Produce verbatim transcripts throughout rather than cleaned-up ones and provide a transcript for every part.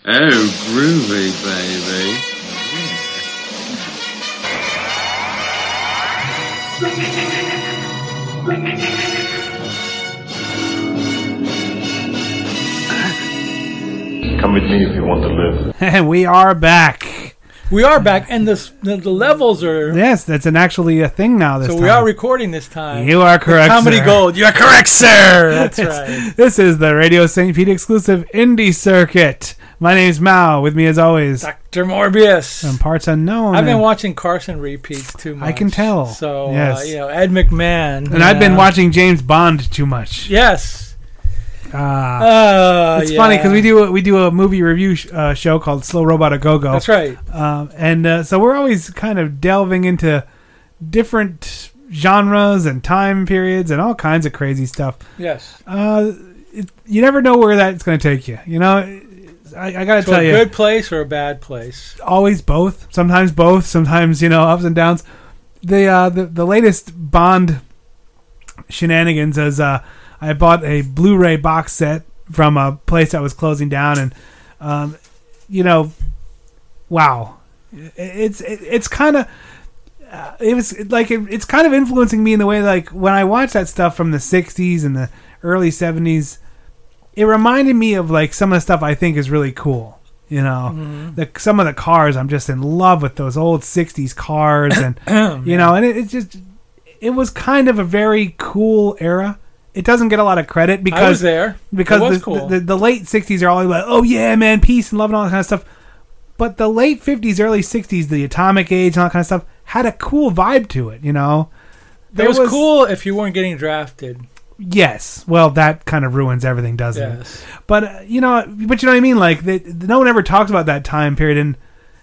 Oh, groovy, baby. Come with me if you want to live. And we are back. We are back, and the, the the levels are... Yes, that's an actually a thing now this so time. So we are recording this time. You are correct, the Comedy sir. Gold. You are correct, sir. That's right. This is the Radio Saint Pete exclusive Indie Circuit. My name's Mao. With me as always, Doctor Morbius. And Parts Unknown. I've been watching Carson repeats too much. I can tell. So, yes. uh, you know, Ed McMahon. And I've been watching James Bond too much. Yes. Uh, uh, it's yeah. funny because we do a, we do a movie review sh- uh, show called Slow Robot A Go Go. That's right. Um, and uh, so we're always kind of delving into different genres and time periods and all kinds of crazy stuff. Yes. Uh, it, you never know where that's going to take you. You know, I, I got to so tell a you, good place or a bad place? Always both. Sometimes both. Sometimes you know ups and downs. The uh, the the latest Bond shenanigans is. Uh, I bought a Blu-ray box set from a place that was closing down, and um, you know, wow, it's it, it's kind of uh, it was like it, it's kind of influencing me in the way like when I watch that stuff from the sixties and the early seventies, it reminded me of like some of the stuff I think is really cool. You know, mm-hmm. the some of the cars, I'm just in love with those old sixties cars, and you know, and it, it just it was kind of a very cool era. It doesn't get a lot of credit because I was there. Because it was the, cool. the, the, the late sixties are all like, oh yeah, man, peace and love and all that kind of stuff. But the late fifties, early sixties, the atomic age and all that kind of stuff had a cool vibe to it, you know? There it was, was cool if you weren't getting drafted. Yes. Well, that kind of ruins everything, doesn't yes. it? But, uh, you know, but you know what I mean? Like, they, no one ever talks about that time period, and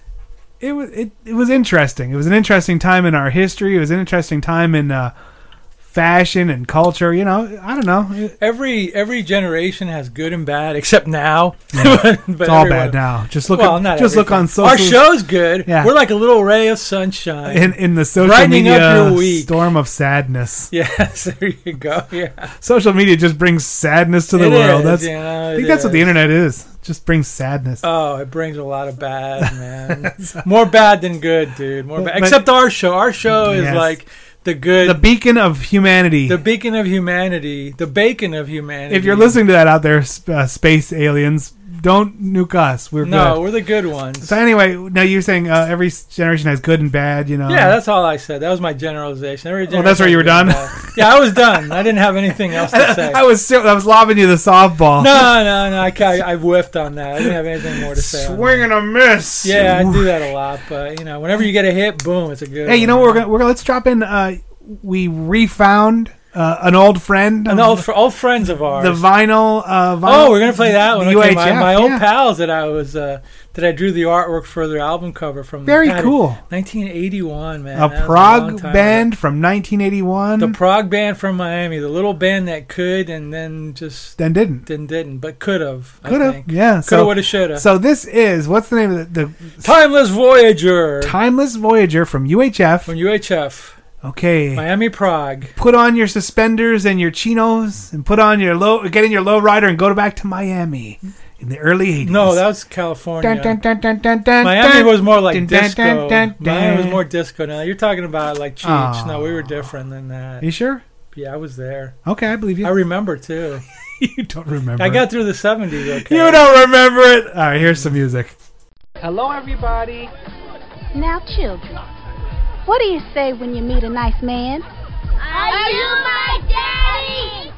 it was, it, it was interesting. It was an interesting time in our history. It was an interesting time in... Uh, fashion and culture, you know, I don't know. Every every generation has good and bad, except now. Yeah. but it's all bad now. Just look well, at, not just everything. look on social. Our show's good. Yeah. We're like a little ray of sunshine in in the social brightening media up your week. Storm of sadness. Yes, there you go. Yeah, social media just brings sadness to the it world. Is, that's you know, I think that's is. what the internet is. Just brings sadness. Oh, it brings a lot of bad, man. More bad than good, dude. More bad. But, Except our show. Our show is yes. like. The good, the beacon of humanity, the beacon of humanity, the bacon of humanity. If you're listening to that out there, uh, space aliens, don't nuke us. We're no, good. we're the good ones. So anyway, now you're saying uh, every generation has good and bad. You know? Yeah, that's all I said. That was my generalization. Every generation oh, that's where you were done. Yeah, I was done. I didn't have anything else to say. I was I was lobbing you the softball. No, no, no. I, I, I whiffed on that. I didn't have anything more to say. Swing and a miss. Yeah, I do that a lot. But you know, whenever you get a hit, boom, it's a good. Hey, you one. know what we're gonna we're gonna let's drop in. Uh, we refound uh, an old friend, an old fr- old friends of ours. The vinyl. Uh, vinyl oh, we're gonna play that one. Okay, U H F, my, my old yeah. pals that I was uh, that I drew the artwork for their album cover from. Very God, cool. nineteen eighty-one, man. A that prog a band ago. from nineteen eighty-one. The prog band from Miami, the little band that could and then just then didn't, then didn't, but could have. Could have, yeah. Could have, so, would have, should have. So this is what's the name of the, the Timeless Voyager. Timeless Voyager from U H F. From U H F. Okay. Miami Prague. Put on your suspenders and your chinos and put on your low, get in your low rider and go back to Miami in the early eighties. No, that was California. Dun, dun, dun, dun, dun, Miami dun, was more like dun, disco. Dun, dun, dun, Miami was dun. more disco. Now you're talking about like Cheech. Oh. No, we were different than that. You sure? Yeah, I was there. Okay, I believe you. I remember too. You don't remember. I got through the seventies. Okay. You don't remember it. All right, here's some music. Hello, everybody. Now, children, what do you say when you meet a nice man? Are you my daddy?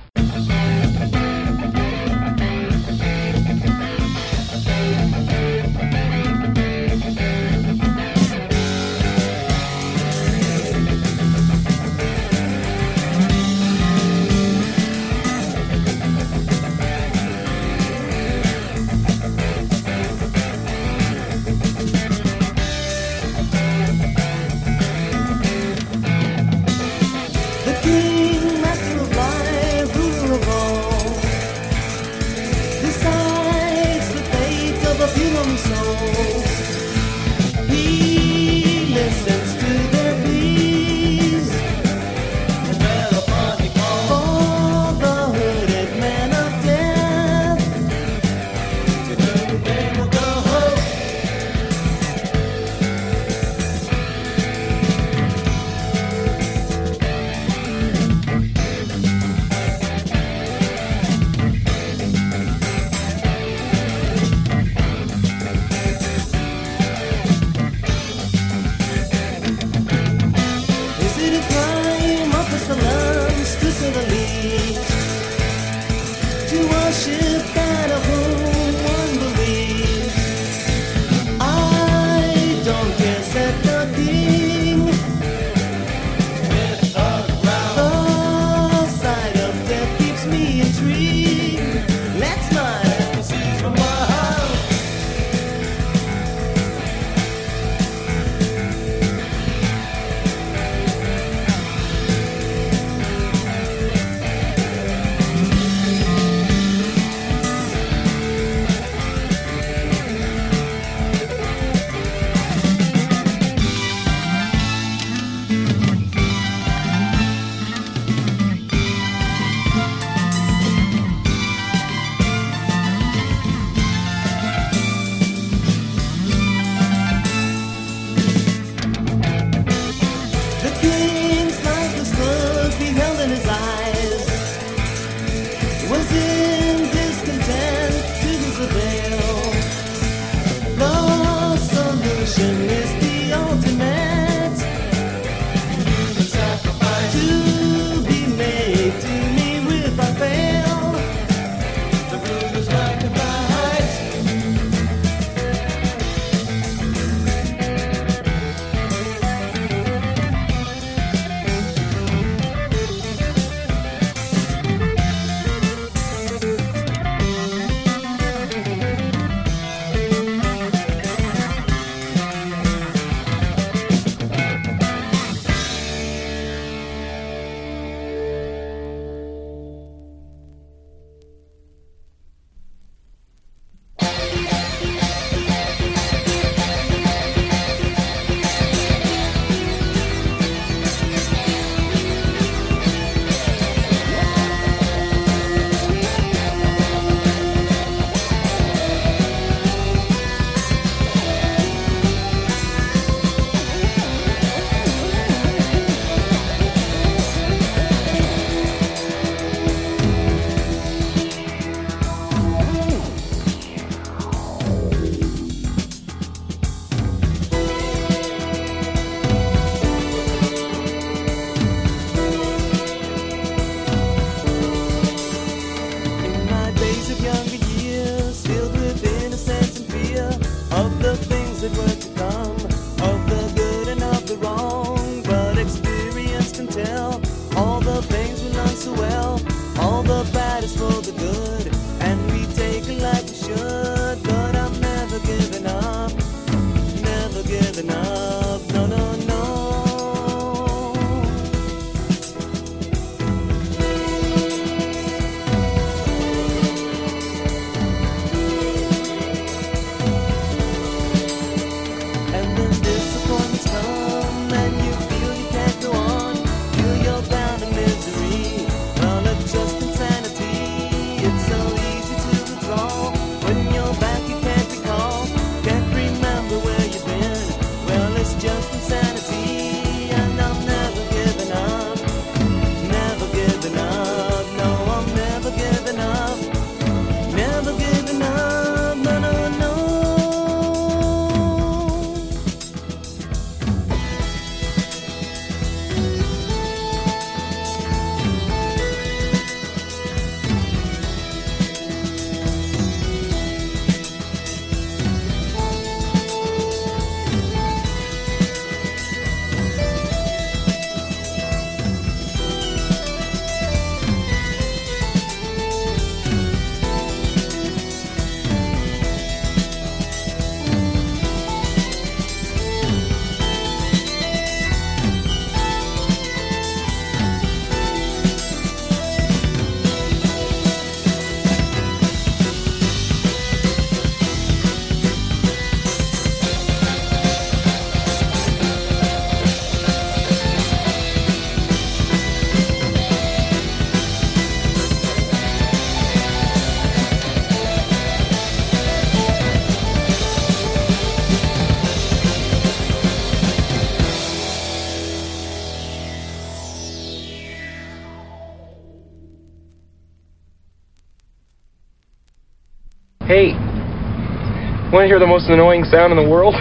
Hey, want to hear the most annoying sound in the world?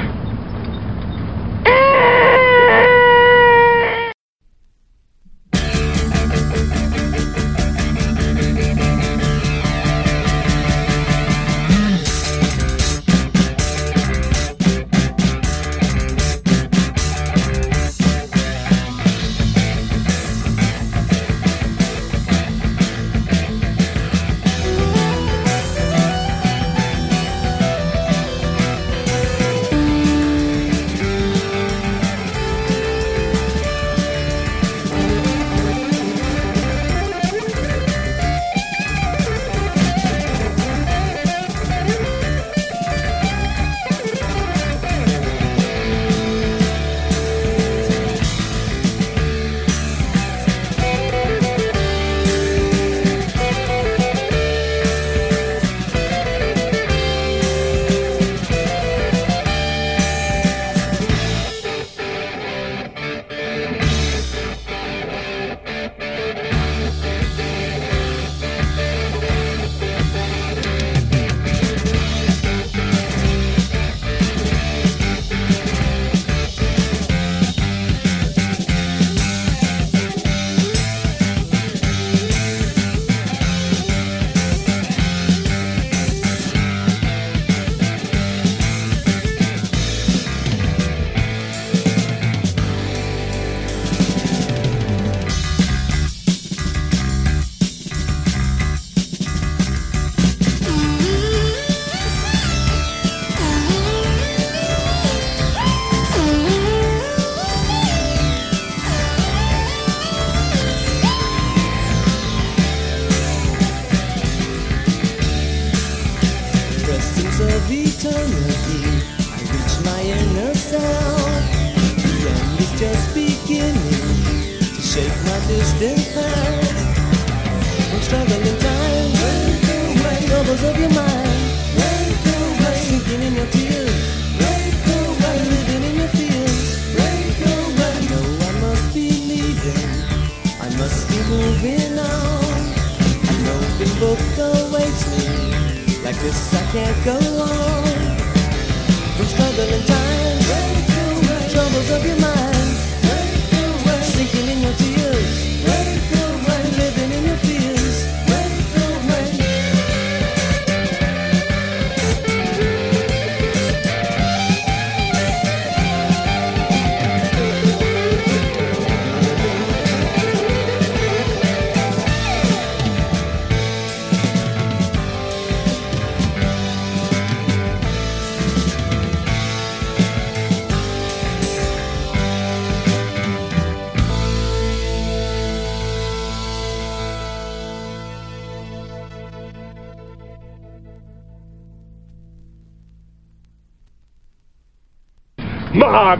Mock,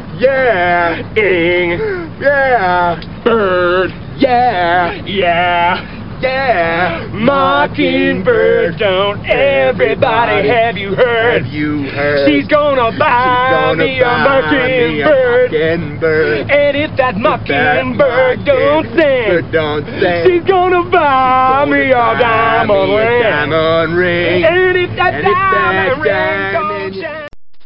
yeah, ing, yeah, bird, yeah, yeah, yeah, mockingbird, don't everybody have you heard? Have you heard? She's gonna buy She's gonna me a buy mockingbird, me a mockingbird. And if that mockingbird don't sing, don't sing, she's gonna buy me a diamond me a ring. diamond ring. And if that And if that diamond ring diamond don't shine.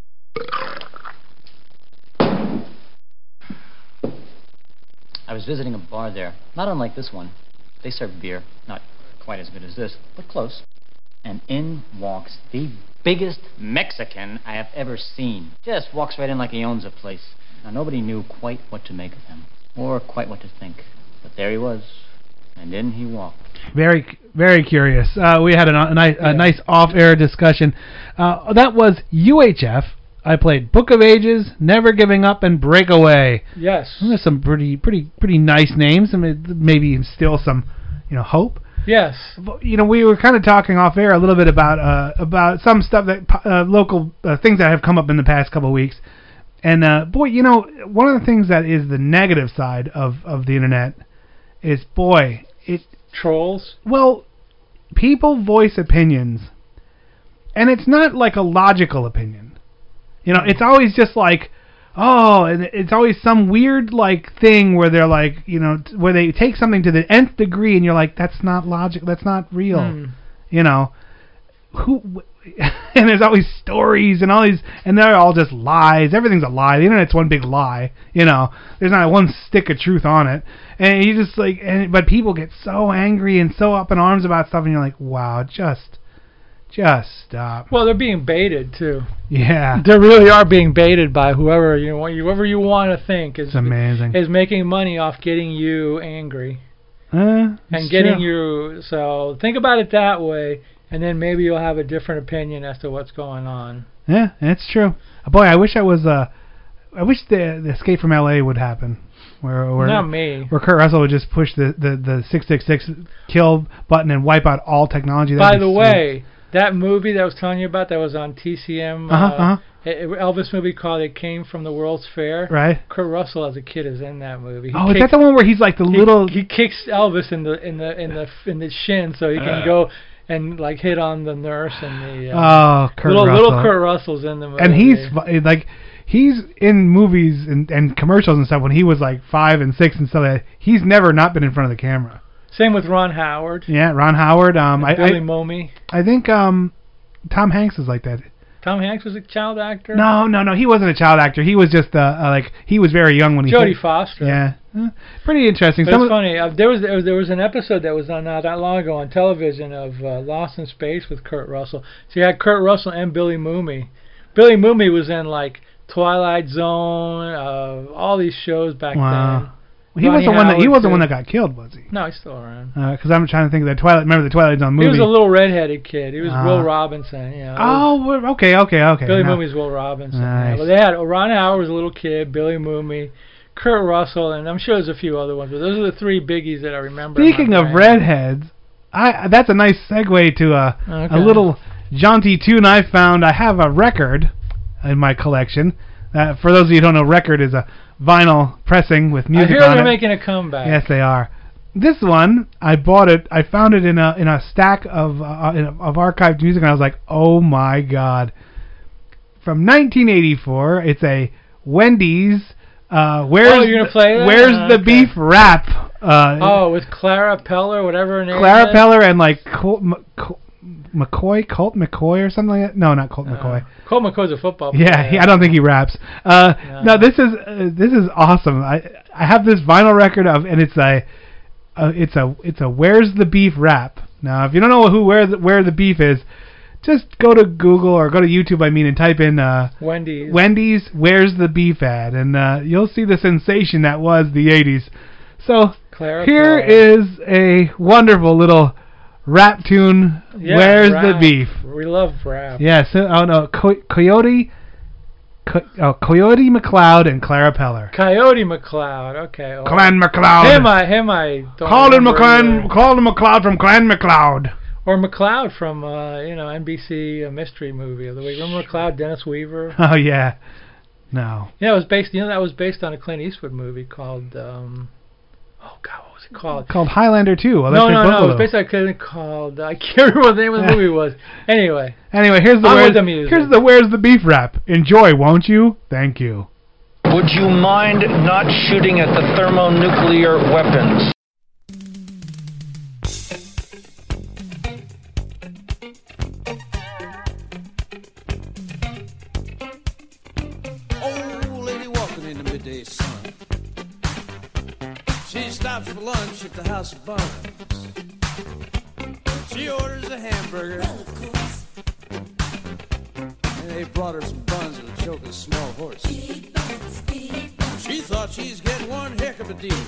I was visiting a bar there, not unlike this one. They serve beer, not quite as good as this, but close. And in walks the biggest Mexican I have ever seen. Just walks right in like he owns the place. Now, nobody knew quite what to make of him, or quite what to think. But there he was, and in he walked. Very, very curious. Uh, we had a, a, nice, a nice off-air discussion. Uh, that was U H F. I played Book of Ages, Never Giving Up, and Breakaway. Yes. There's some pretty, pretty, pretty nice names. I mean, maybe instill some, you know, hope. Yes. You know, we were kind of talking off air a little bit about uh, about some stuff that uh, local uh, things that have come up in the past couple of weeks. And uh, boy, you know, one of the things that is the negative side of, of the internet is, boy, it trolls. Well, people voice opinions, and it's not like a logical opinion. You know, it's always just like, oh, and it's always some weird like thing where they're like, you know, t- where they take something to the nth degree, and you're like, that's not logic, that's not real. Mm. You know, who, and there's always stories and all these, and they're all just lies. Everything's a lie. The internet's one big lie. You know, there's not one stick of truth on it. And you just like, and but people get so angry and so up in arms about stuff, and you're like, wow, just, just stop. Well, they're being baited too. Yeah, they really are being baited by whoever you want. Whoever you want to think is it's amazing. Is making money off getting you angry uh, and getting true. you. So think about it that way. And then maybe you'll have a different opinion as to what's going on. Yeah, it's true. Boy, I wish I was. Uh, I wish the, the Escape from L A would happen. Where, where Not me. Where Kurt Russell would just push the the the six six six kill button and wipe out all technology. That'd By the sweet. way, that movie that I was telling you about that was on T C M. Uh-huh, uh, uh-huh. Elvis movie called It Came from the World's Fair. Right. Kurt Russell as a kid is in that movie. He oh, kicks, is that the one where he's like the he, little? He kicks Elvis in the in the in the in the shin so he can uh. go. And like hit on the nurse and the uh, oh, Kurt little Russell. little Kurt Russell's in the movie. And he's like he's in movies and, and commercials and stuff when he was like five and six and stuff like that. He's never not been in front of the camera. Same with Ron Howard. Yeah, Ron Howard. Um, I, Billy I, Momey. I think um, Tom Hanks is like that. Tom Hanks was a child actor? No, no, no. He wasn't a child actor. He was just uh, uh like he was very young when he. Jodie hit. Foster. Yeah, uh, pretty interesting. But Some it's funny. Uh, there was there was there was an episode that was on not that long ago on television of uh, Lost in Space with Kurt Russell. So you had Kurt Russell and Billy Mooney. Billy Mooney was in like Twilight Zone, uh, all these shows back wow. then. Well, he was the one that he was the one that got killed, was he? No, he's still around. Because uh, I'm trying to think of the Twilight. Remember the Twilight Zone movie? He was a little redheaded kid. He was uh, Will Robinson. You know, oh, okay, okay, okay. Billy no. Mooney's Will Robinson. Nice. Yeah. Well, they had Ron Howard was a little kid, Billy Mooney, Kurt Russell, and I'm sure there's a few other ones. But those are the three biggies that I remember. Speaking of redheads, I that's a nice segue to a okay. a little jaunty tune I found. I have a record in my collection. Uh, for those of you who don't know, record is a vinyl pressing with music on it. I hear they're making a comeback. Yes, they are. This one, I bought it. I found it in a in a stack of uh, in a, of archived music, and I was like, "Oh my god!" From nineteen eighty-four, it's a Wendy's. Uh, where's oh, you're gonna play that? Where's oh, the okay. beef wrap? Uh, oh, with Clara Peller, whatever her name Clara is. Peller and like Colt M- Col- McCoy, Colt McCoy or something like that. No, not Colt uh, McCoy. Colt McCoy's a football player. Yeah, he, I don't think he raps. Uh, no. no, this is uh, this is awesome. I I have this vinyl record of, and it's a, uh, it's a it's a Where's the Beef rap. Now, if you don't know who where the, where the beef is, just go to Google or go to YouTube. I mean, and type in uh, Wendy's. Wendy's Where's the Beef ad, and uh, you'll see the sensation that was the eighties. So Clara here Peller. is a wonderful little rap tune. Yeah, Where's rap. the beef? We love rap. Yes. Yeah, so, oh no, Co- Coyote, Co- oh, Coyote McLeod and Clara Peller. Coyote McLeod. Okay. Oh. Clan McLeod. Him, I, him, I. Don't Colin remember McLeod. either. Colin McLeod from Clan McLeod. Or McLeod from uh, you know N B C uh, mystery movie of the week. Remember McLeod, Dennis Weaver? Oh yeah. No. Yeah, it was based. You know, that was based on a Clint Eastwood movie called. Um, oh God, what was it called? Called Highlander two. No, no, no. It was based on a Clint called. I can't remember what the name of the movie was. Anyway. Anyway, here's the On where's with the music. here's the Where's the Beef rap. Enjoy, won't you? Thank you. Would you mind not shooting at the thermonuclear weapons? Sun. She stops for lunch at the House of Buns. She orders a hamburger. Well, of course. And they brought her some buns with a choke of small horse. Big buns, big buns. She thought she's getting one heck of a deal.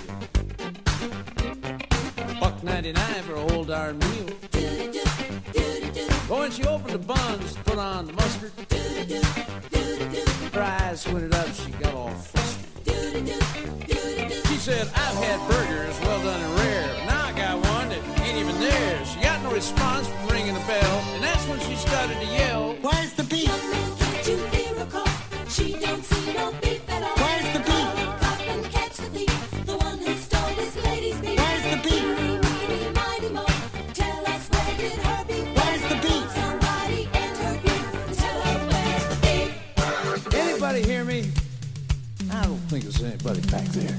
Buck ninety-nine for a whole darn meal. Do-do-do, do-do-do. But when she opened the buns, put on the mustard. Do-do-do, do-do-do. Her eyes squinted up, she got all flustered. She said, I've had burgers, well done and rare, but now I got one that ain't even there. She got no response from ringing the bell, and that's when she started to yell, where's the beef? Young man, can't you hear a call? She don't see no beef at all. Where's the beef? Cop and catch the thief, the one who stole this lady's beef. Where's the beef? Meeny, mighty mo, tell us where did her beef? Where's the beef? Somebody ate her beef, tell her where's the beef? Anybody hear me? I don't think there's anybody back there.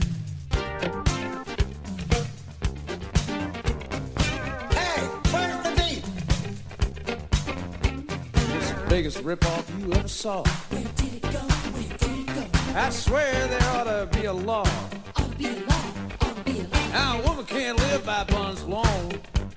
Hey, where's the beef? biggest ripoff you ever saw. Where did it go? Where did it go? I swear there ought to be a law. Ought to be a law. Ought to be a law. Now a woman can't live by buns alone.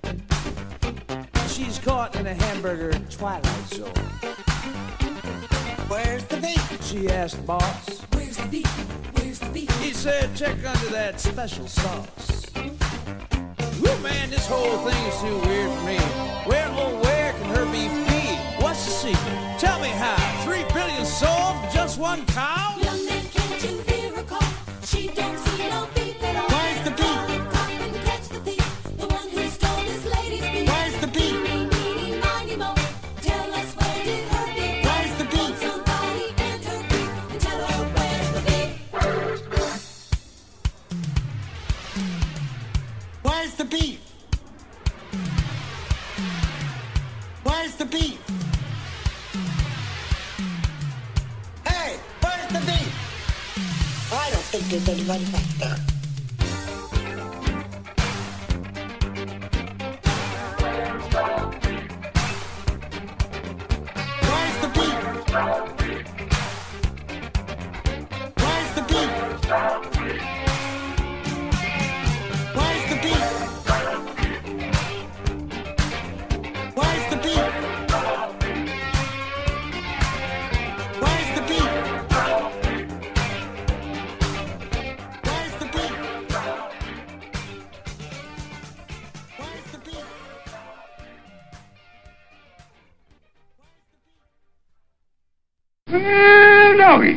She's caught in a hamburger twilight zone. Where's the beef? She asked boss. Where's the beef? Where's the beef? He said, check under that special sauce. Woo, man, this whole thing is too weird for me. Where, oh, where can her beef be? What's the secret? Tell me how. Three billion sold for just one cow? Young man, can't you hear her call? She don't see no beef at all. Where's the beef? Call and cop and catch the thief. The one who stole his lady's beef. Where's the beef? Meeny, meeny, miny, mo. Tell us where did her beef? Where's the beef? Somebody and her beef. And tell her where's the beef? Where's the beef? Where's the beef? Hey, where's the beef? I don't think there's anybody back there. Where's the beef? Where's the beef? Where's the beef? Where's the beef? Where's the beef? Where's the beef? Where's the beef? Doggy.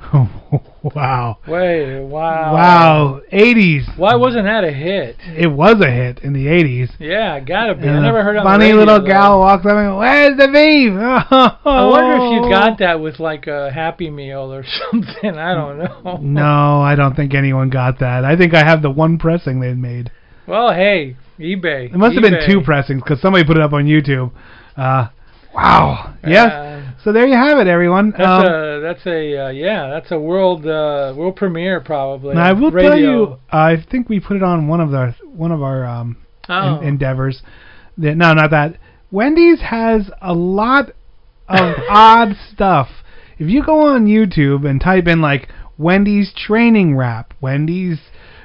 Wow. Wait, wow. Wow. eighties. Why wasn't that a hit? It was a hit in the eighties. Yeah, gotta be. And I never heard it on funny the radio, little though. gal walks up and goes, where's the beef? I wonder if you got that with like a Happy Meal or something. I don't know. No, I don't think anyone got that. I think I have the one pressing they made. Well, hey, eBay. It must have eBay. been two pressings because somebody put it up on YouTube. Uh, wow. Yes. Uh, So there you have it, everyone. That's Um, a that's a uh, yeah that's a world uh, world premiere probably. Now I will radio. tell you, I think we put it on one of the one of our um, Oh. en- endeavors. That, no, not that. Wendy's has a lot of odd stuff. If you go on YouTube and type in like Wendy's training wrap, Wendy's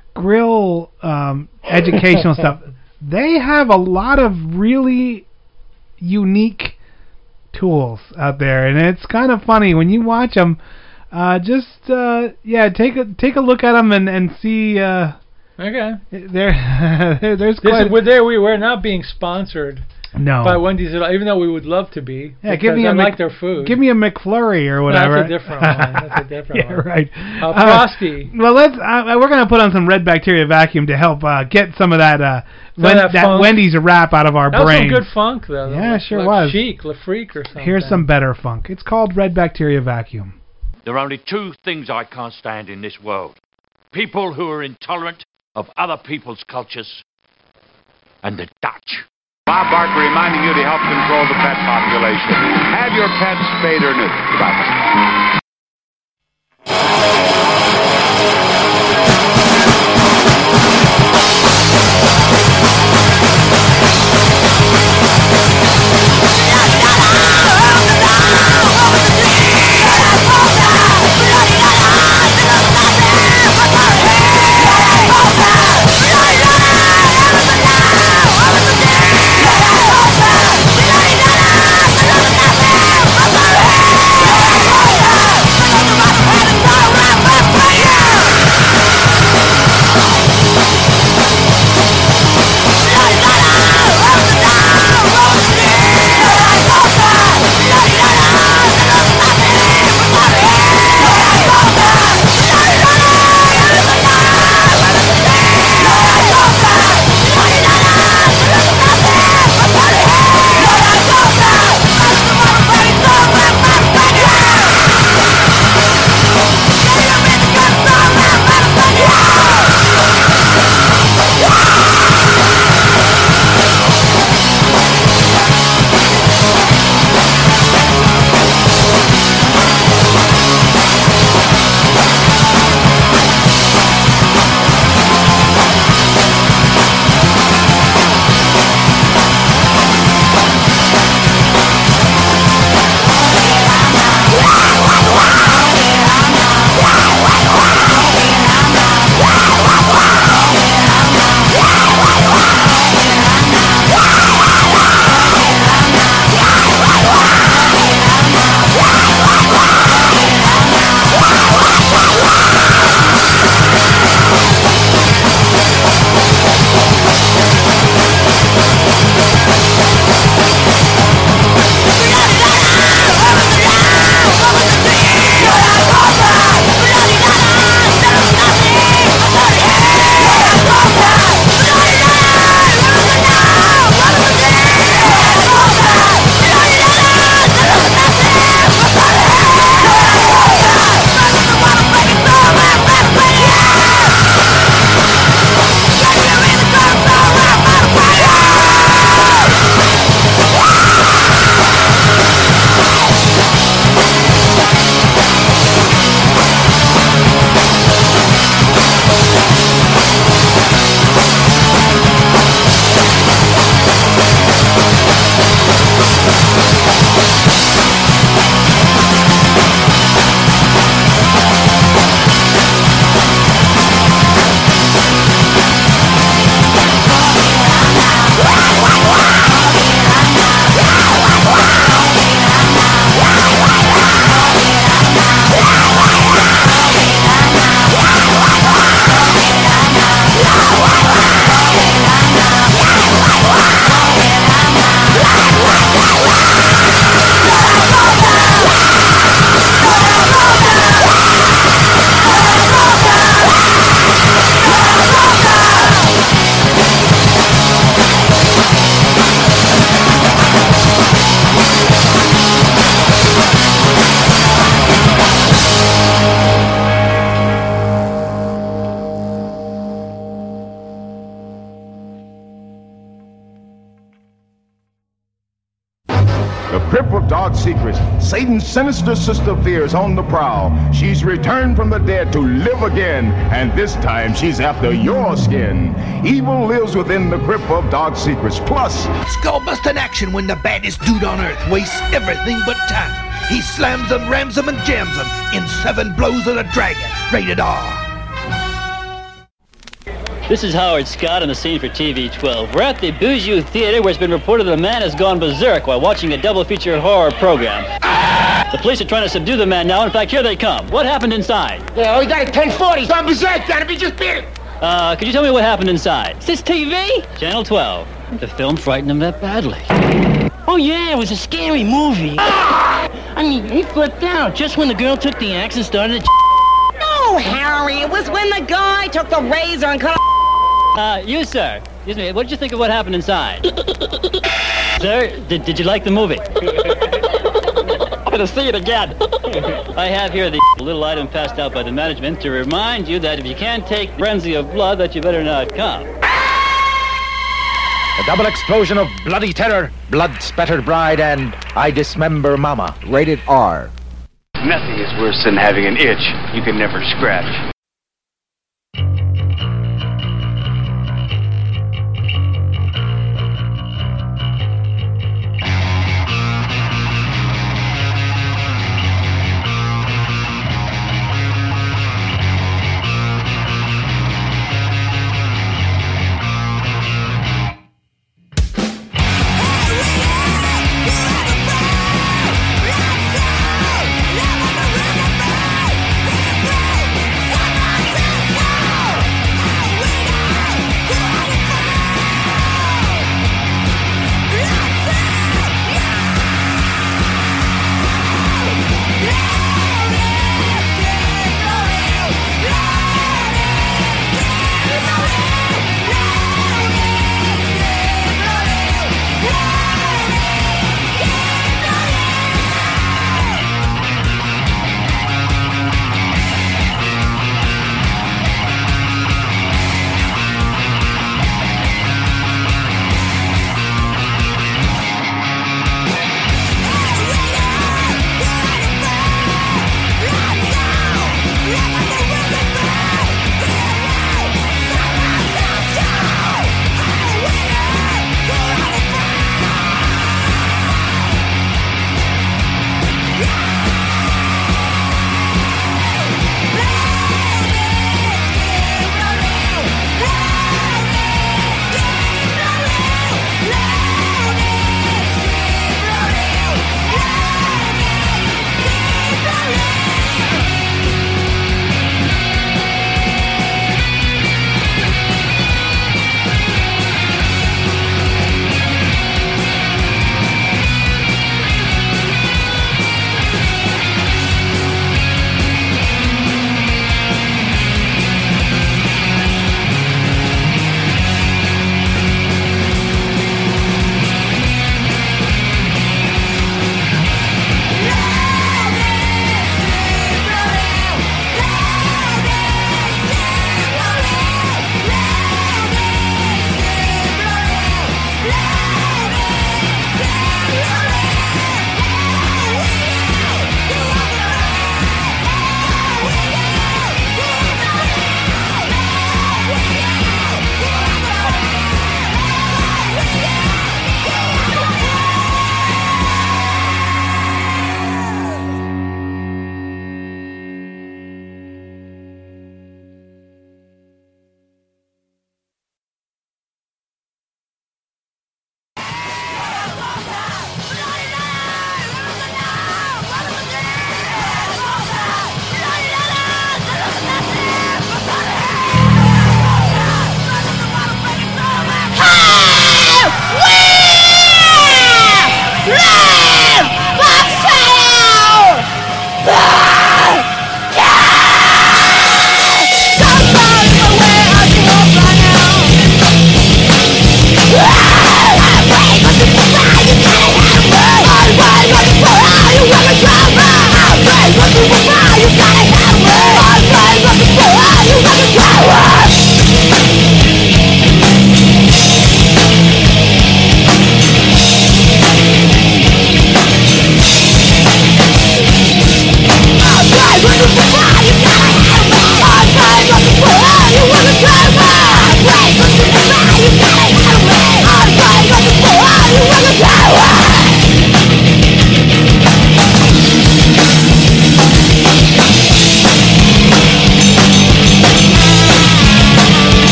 grill um, educational stuff, they have a lot of really unique tools out there, and it's kind of funny when you watch them. Uh, just uh, yeah, take a take a look at them and and see. Uh, Okay. there, there's This quite. is, we're there. We we're not being sponsored no. by Wendy's at all, even though we would love to be. Yeah, give me I a like Mc, their food. Give me a McFlurry or whatever. That's a different one. That's a different yeah, one. right. Uh, Frosty. Uh, well, let's. Uh, we're gonna put on some red bacteria vacuum to help uh, get some of that uh, Some Wen- of that that funk. Wendy's wrap out of our That was brains. some good funk though. Yeah, like, sure like was. Chic, Le Freak or something. Here's some better funk. It's called red bacteria vacuum. There are only two things I can't stand in this world. People who are intolerant of other people's cultures, and the Dutch. Bob Barker reminding you to help control the pet population. Have your pets spayed or neutered. Goodbye. Bye. of dark secrets, Satan's sinister sister Fear is on the prowl. She's returned from the dead to live again, and this time she's after your skin. Evil lives within the grip of dark secrets. Plus, skull-busting action when the baddest dude on earth wastes everything but time. He slams them, rams them, and jams them in Seven Blows of the Dragon. Rated R. This is Howard Scott on the scene for T V twelve. We're at the Bijou Theater where it's been reported that a man has gone berserk while watching a double-feature horror program. The police are trying to subdue the man now. In fact, here they come. What happened inside? Yeah, we got a ten forty. It's on berserk, Johnny. We just beat it. Uh, could you tell me what happened inside? Is this T V? Channel twelve. The film frightened him that badly. Oh, yeah, it was a scary movie. Ah! I mean, he flipped out just when the girl took the axe and started to... No, Harry, it was when the guy took the razor and cut off... Uh, you, sir. Excuse me, what did you think of what happened inside? Sir, did, did you like the movie? I'm gonna see it again. I have here the little item passed out by the management to remind you that if you can't take frenzy of blood, that you better not come. A double explosion of bloody terror, blood-spattered bride, and I Dismember Mama. Rated R. Nothing is worse than having an itch you can never scratch. Let's go!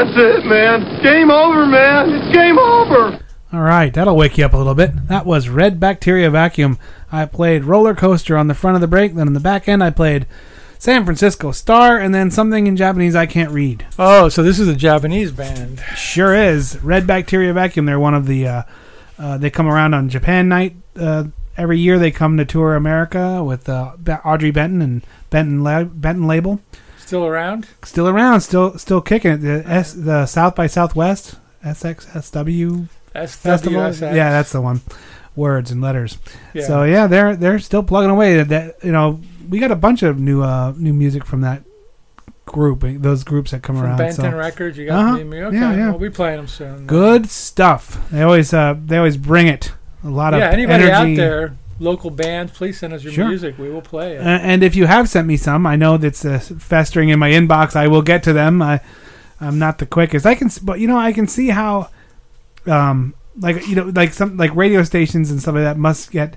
That's it, man. Game over, man. It's game over. All right, that'll wake you up a little bit. That was Red Bacteria Vacuum. I played Roller Coaster on the front of the break. Then on the back end, I played San Francisco Star, and then something in Japanese I can't read. Oh, so this is a Japanese band. Sure is. Red Bacteria Vacuum. They're one of the... Uh, uh, they come around on Japan Night. Uh, every year they come to tour America with uh, Audrey Benton and Benton, La- Benton Label. Still around? Still around. Still still kicking it. The, S, the South by Southwest. S X S W S W Festival. S X. Yeah, that's the one. Words and letters. Yeah. So yeah, they're they're still plugging away. That you know, we got a bunch of new uh, new music from that group. Those groups that come From around. Benton so. Records, you got Uh-huh. the new okay. Yeah, yeah. We'll be playing them soon. Good stuff. They always uh, they always bring it. A lot yeah, of anybody energy. out there, local bands, please send us your Sure. music. We will play it. Uh, and if you have sent me some, I know that's uh, festering in my inbox. I will get to them. I, I'm not the quickest. I can, s- but you know, I can see how, um, like you know, like some like radio stations and stuff like that must get,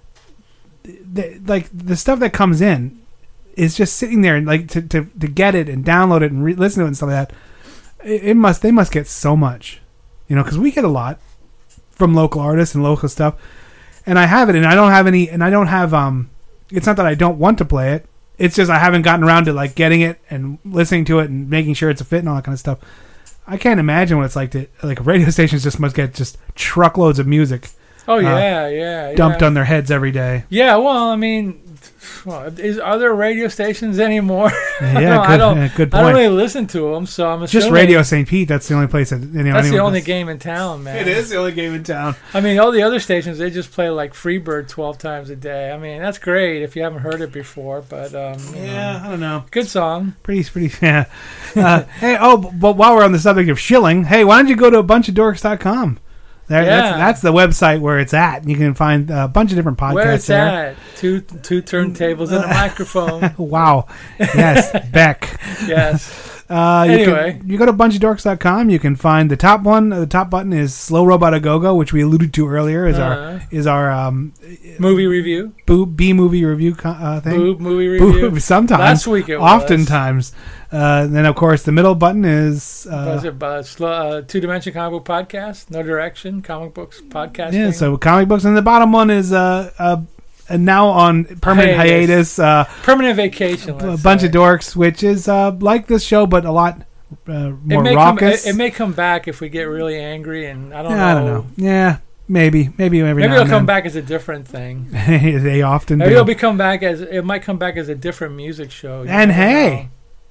the, like the stuff that comes in, is just sitting there and like to, to, to get it and download it and re- listen to it and stuff like that. It, it must they must get so much, you know, because we get a lot from local artists and local stuff. And I have it, and I don't have any, and I don't have, um, it's not that I don't want to play it. It's just I haven't gotten around to, like, getting it and listening to it and making sure it's a fit and all that kind of stuff. I can't imagine what it's like to, like, radio stations just must get just truckloads of music. Oh, uh, yeah, yeah. Dumped yeah. on their heads every day. Yeah, well, I mean, well, is are there radio stations anymore? Yeah, no, good, I don't, yeah, good I don't point. really listen to them, so I'm assuming... Just Radio Saint Pete, that's the only place that, you know... That's the anyone only does. game in town, man. It is the only game in town. I mean, all the other stations, they just play like Freebird twelve times a day. I mean, that's great if you haven't heard it before, but... Um, you Yeah, know, I don't know. Good song. Pretty, pretty, yeah. Uh, hey, oh, but while we're on the subject of shilling, hey, why don't you go to a bunch of dorks dot com? There, Yeah. that's, that's the website where it's at. You can find a bunch of different podcasts Where it's there. at. Two two turntables and a microphone. Wow. Yes, Beck. Yes. Uh, you Anyway. can, you go to bunch of dorks dot com. You can find the top one. The top button is Slow Robot A Go Go, which we alluded to earlier. Is Uh-huh. our is our um, Movie review. boob B movie review co- uh, thing. Boob movie review. Boob, sometimes. Last week it was. Oftentimes. Uh, then of course the middle button is uh, Was it uh, slow, uh, Two Dimension Comic Book Podcast? No Direction Comic Books Podcast. yeah. So comic books, and the bottom one is uh, uh, uh now on permanent hiatus. Hiatus. uh, Permanent Vacation. a let's bunch say. of dorks, which is uh, like this show, but a lot uh, It more may, come, raucous. it, it may come back if we get really angry, and I don't Yeah, know. I don't know. Yeah, maybe, maybe every Maybe now it'll and come then. back as a different thing. They often Maybe do. it'll become back as it might come back as a different music show. you And never hey, know.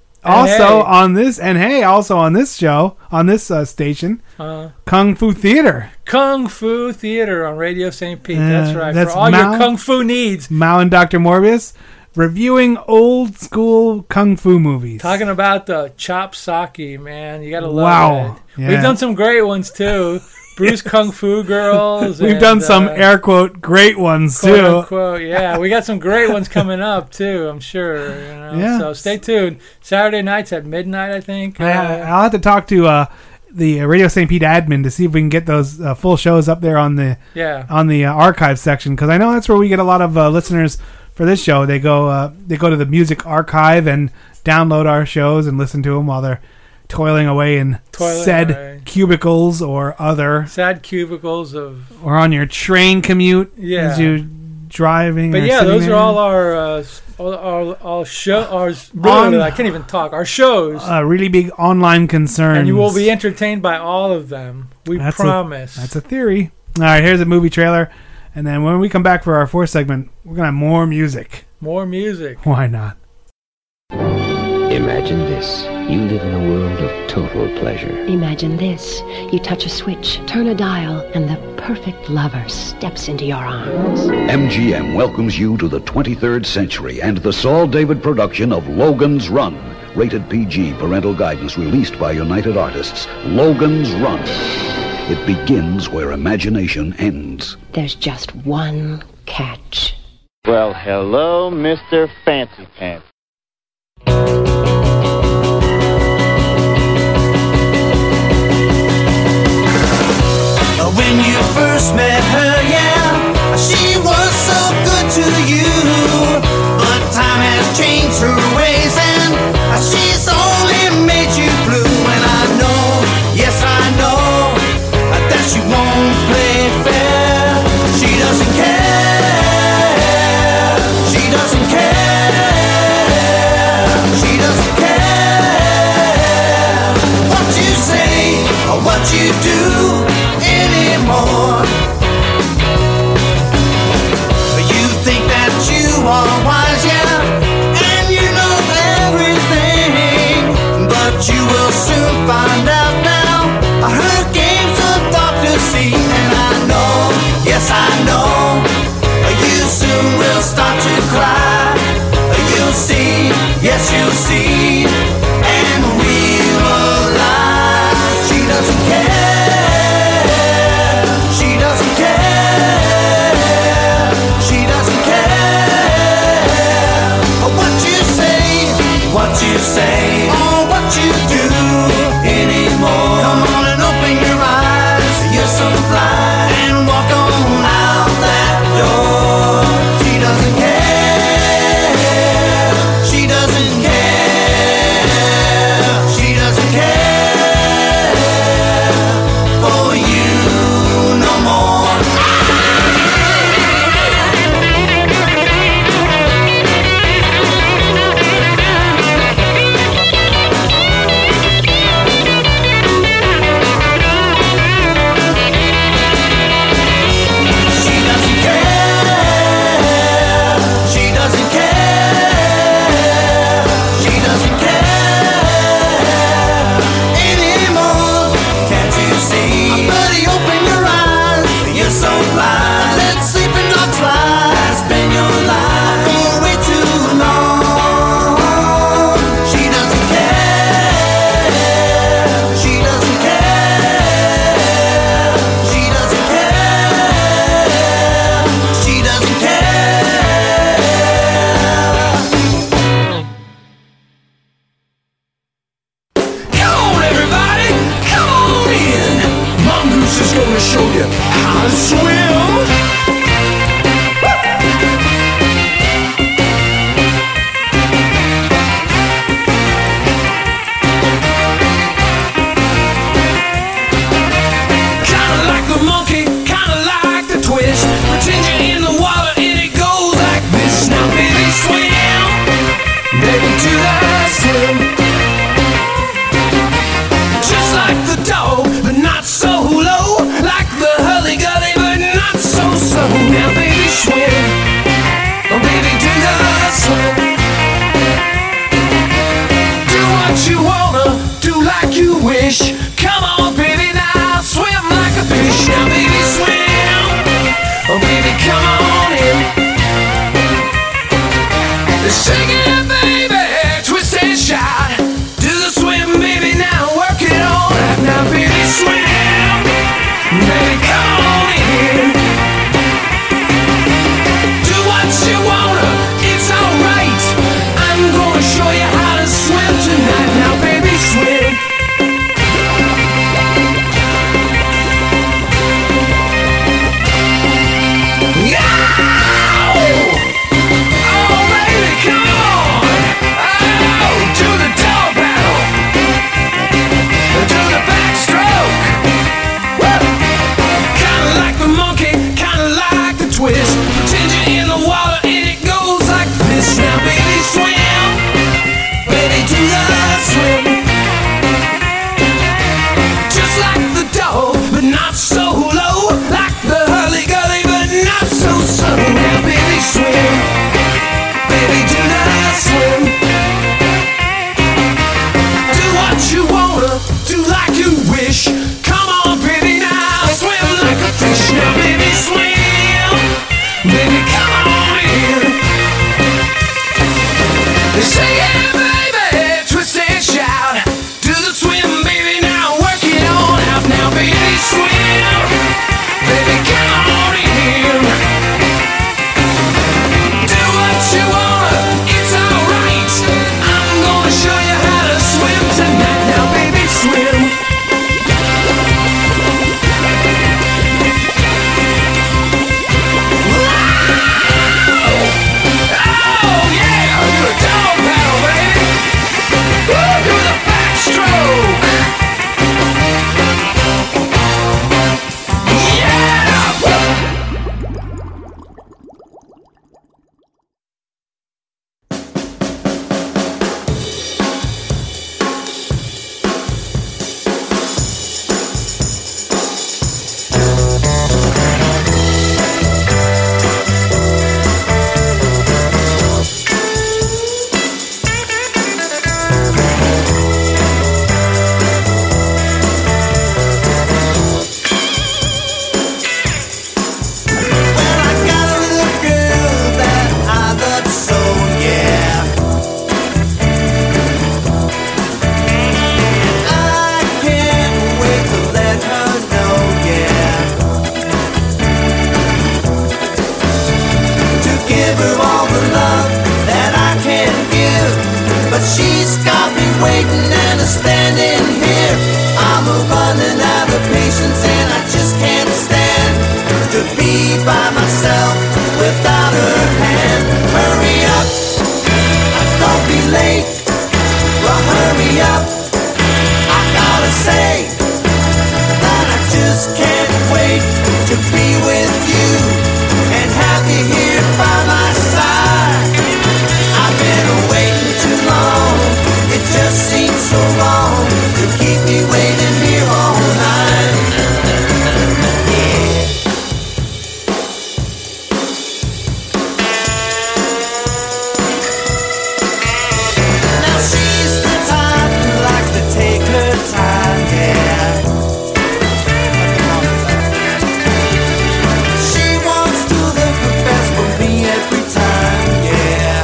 also hey. on this, and hey, also on this show, on this uh, station, Uh, Kung Fu Theater. Kung Fu Theater on Radio Saint Pete. Uh, that's right. that's For all Mao- your Kung Fu needs. Mao and Doctor Morbius reviewing old school Kung Fu movies. Talking about the chop sake, man. You gotta love Wow. it. Yeah. We've done some great ones too. Bruce Kung Fu Girls. We've and, done some uh, air quote great ones quote too. unquote, yeah, we got some great ones coming up too. I'm sure. You know? Yeah. So stay tuned. Saturday nights at midnight, I think. I, Uh, I'll have to talk to uh, the Radio Saint Pete admin to see if we can get those uh, full shows up there on the Yeah. on the uh, archive section, because I know that's where we get a lot of uh, listeners for this show. They go uh, they go to the music archive and download our shows and listen to them while they're toiling away in Toiling said away. cubicles or other, sad cubicles of. or on your train commute Yeah. as you driving. But or yeah, sitting those there. are all our uh, s- all all, all show. Our On- I can't even talk. Our shows. uh, really big online concerns. And you will be entertained by all of them. We That's promise. A, that's a theory. All right, here's a movie trailer. And then when we come back for our fourth segment, we're going to have more music. More music. Why not? Imagine this. You live in a world of total pleasure. Imagine this. You touch a switch, turn a dial, and the perfect lover steps into your arms. M G M welcomes you to the twenty-third century and the Saul David production of Logan's Run. Rated P G, parental guidance released by United Artists. Logan's Run. It begins where imagination ends. There's just one catch. Well, hello, Mister Fancy Pants. When you first met her, yeah, she was so good to you. But time has changed her ways, and she's only made you blue. And I know do anymore. You think that you are wise, yeah, and you know everything, but you will soon find out now. Her game's a dark to see, and I know, yes I know, you soon will start to cry. You'll see, yes you'll see, and realize she doesn't care. She doesn't care. She doesn't care what you say, what you say, or what you do anymore. Come on and open your eyes, you're so blind, and walk on out that door. She doesn't care. She doesn't care. She doesn't care for you no more. She doesn't care. She doesn't care. She doesn't care anymore. Can't you see? Buddy, open your eyes. You're so blind. Let sleeping dogs fly. That's been your life for way too long. She doesn't care. She doesn't care. She doesn't care. She doesn't care. Come on, everybody, come on in. Mongoose is gonna show you how to swim. Kinda like the monkey, kinda like the twist. Pretend you're in the water and it goes like this. Now baby swim, baby to that swim. Just like the dog, but not so low. Like the hurly-gully, but not just can't wait to be with you and have you here by my side. I've been waiting too long, it just seems so wrong to keep me waiting here all night. Yeah. Now she's the type who likes to take her time, yeah. She wants to look the best for me every time, yeah.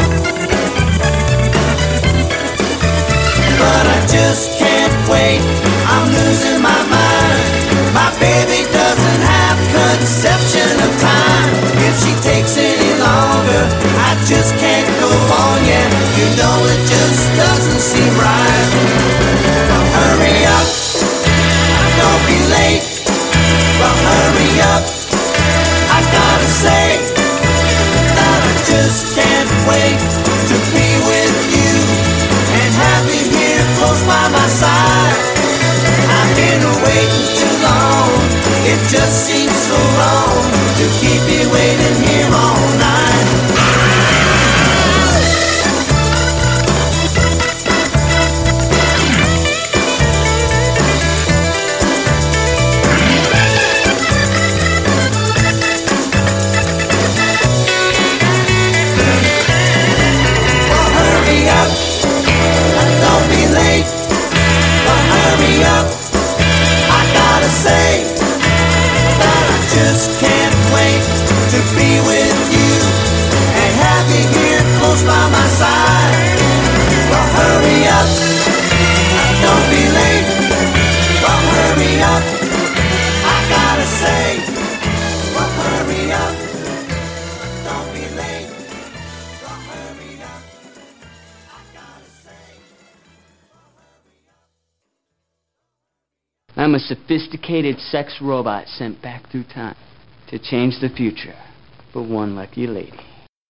But I just can't wait, I'm losing my mind. My baby doesn't have conception of time. If she takes any longer, I just can't go on, yeah. You know it just doesn't seem right. Well, hurry up, don't be late. Well, hurry up, I gotta say that I just can't wait to be with you and have you here close by my side. I've been waiting too long, it just seems so wrong to keep me waiting here all night. Well, hurry up, don't be late. Well, hurry up, I gotta say that I just can't wait to be with you and have you here close by my side. Well, hurry up, don't be late. Well, hurry up, I gotta say. Well, hurry up, don't be late. Well, hurry up, I gotta say. I'm a sophisticated sex robot sent back through time to change the future for one lucky lady.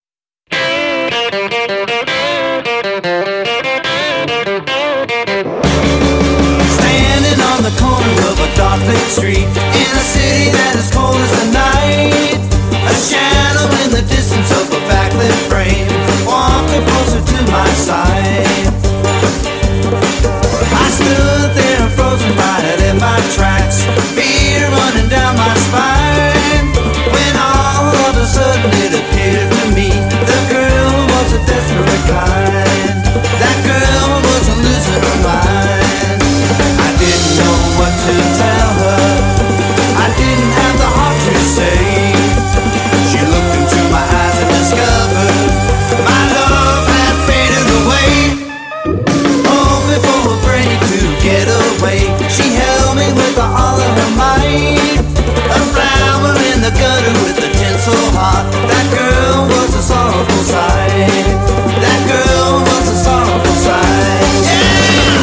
Standing on the corner of a dark lit street in a city that is cold as the night. A shadow in the distance of a backlit frame, walking closer to my side. I stood there frozen right in my tracks, fear running down my spine. When all of a sudden it appeared to me, the girl was a desperate kind. That girl was losing her mind. I didn't know what to tell her, I didn't have the heart to say. She looked into my eyes and discovered my love had faded away. Hoping for a break to get away, she held me with all of her might. A flower in the gutter with a tinsel heart. That girl was a sorrowful sight. That girl was a sorrowful sight. Yeah!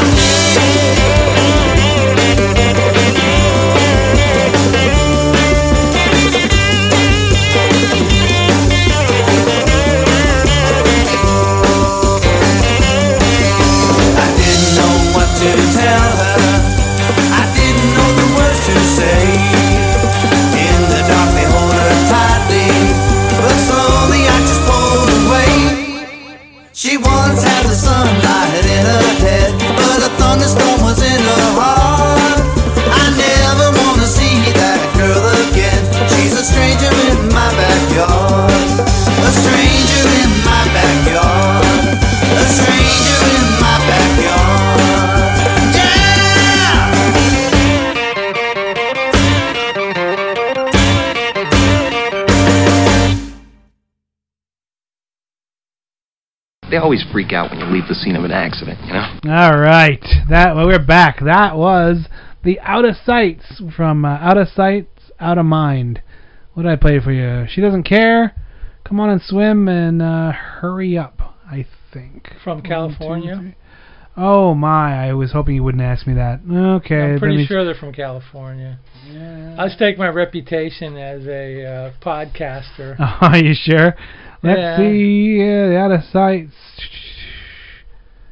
I didn't know what to tell her, I didn't know the words to say. In the dark they hold her tightly, but slowly I just pulled away. She once had the sunlight in her head, but a thunderstorm was in her heart. I never wanna see that girl again. She's a stranger in my backyard. A stranger in my backyard. A stranger in my backyard. Yeah! They always freak out when you leave the scene of an accident, you know? All right, that well, we're back. That was the Out of Sights from uh, Out of Sights, Out of Mind. What did I play for you? She Doesn't Care, Come On and Swim, and uh, Hurry Up, I think. From California? One, two, oh my, I was hoping you wouldn't ask me that. Okay. I'm pretty me... sure they're from California. Yeah. I'll stake my reputation as a uh, podcaster. Oh, are you sure? Let's yeah. see. Uh, the Out of Sights.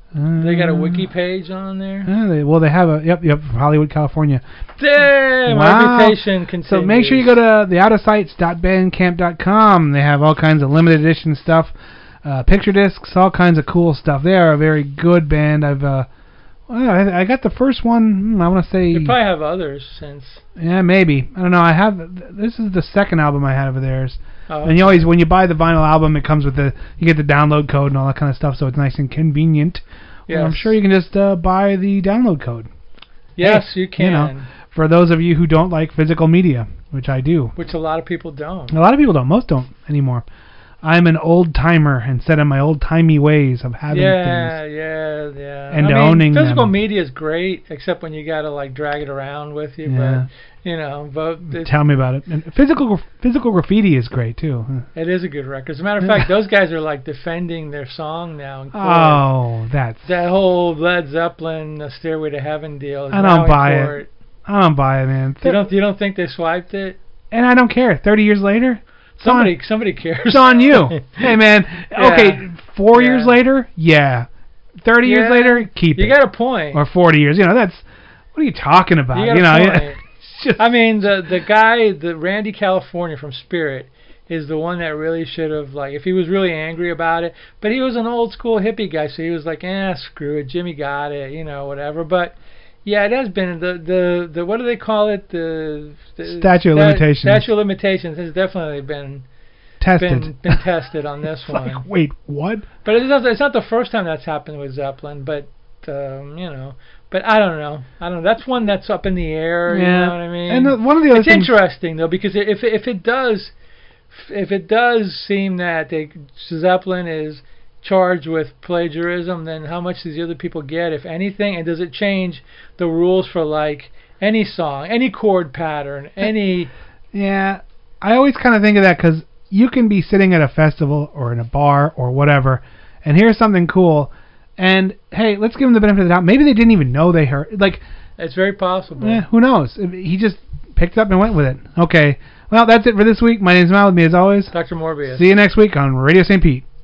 Uh, They got a wiki page on there. Uh, they, well, they have a yep, yep, Hollywood, California. Damn, Wow. my reputation continues. So make sure you go to the outer sites dot bandcamp dot com. They have all kinds of limited edition stuff, uh, picture discs, all kinds of cool stuff. They are a very good band. I've uh, well, I, I got the first one. hmm, I want to say. They probably have others since. Yeah, maybe. I don't know. I have. This is the second album I have of theirs. Oh, And you always, when you buy the vinyl album, it comes with the, you get the download code and all that kind of stuff, so it's nice and convenient. Well, I'm Yes. sure you can just uh, buy the download code. Yes, Hey, you can. You know, for those of you who don't like physical media, which I do. Which a lot of people don't. A lot of people don't. Most don't anymore. I'm an old timer and set in my old timey ways of having yeah, things. yeah, yeah. And I mean, owning physical them. media is great, except when you gotta like drag it around with you. Yeah. But you know, but it, Tell me about it. And physical gra- physical graffiti is great too. it is a good record. As a matter of fact, those guys are like defending their song now. In court. Oh, that's. That whole Led Zeppelin uh, "Stairway to Heaven" deal is I now don't buy in court. it. I don't buy it, man. You don't you don't think they swiped it? And I don't care. Thirty years later. Somebody It's on, somebody cares. it's on you. Hey man. Yeah. Okay, four Yeah. years later, yeah. Thirty years Yeah. later, keep You it. got a point. Or forty years. You know that's. What are you talking about? You got You, a know. point. I mean, the the guy, the Randy California from Spirit, is the one that really should have, like, if he was really angry about it. But he was an old school hippie guy, so he was like, eh, screw it, Jimmy got it, you know, whatever. But yeah, it has been the the, the what do they call it? The, the Statute of sta- limitations. Statute of limitations has definitely been Tested. Been, been tested on this It's one. like, wait, what? But it's not, it's not the first time that's happened with Zeppelin, but um, you know, but I don't know. I don't know. That's one that's up in the air. Yeah. You know what I mean? And the, one of the other it's things. interesting though, because if if it does, if it does seem that they, Zeppelin is charged with plagiarism, then how much does the other people get, if anything? And does it change the rules for like any song, any chord pattern, any? Yeah, I always kind of think of that because you can be sitting at a festival or in a bar or whatever, and hear something cool, and hey, let's give them the benefit of the doubt. Maybe they didn't even know they heard. Like, it's very possible. eh, who knows? He just picked up and went with it. Okay, well, that's it for this week. My name's Mal. With me as always, Doctor Morbius. See you next week on Radio Saint Pete.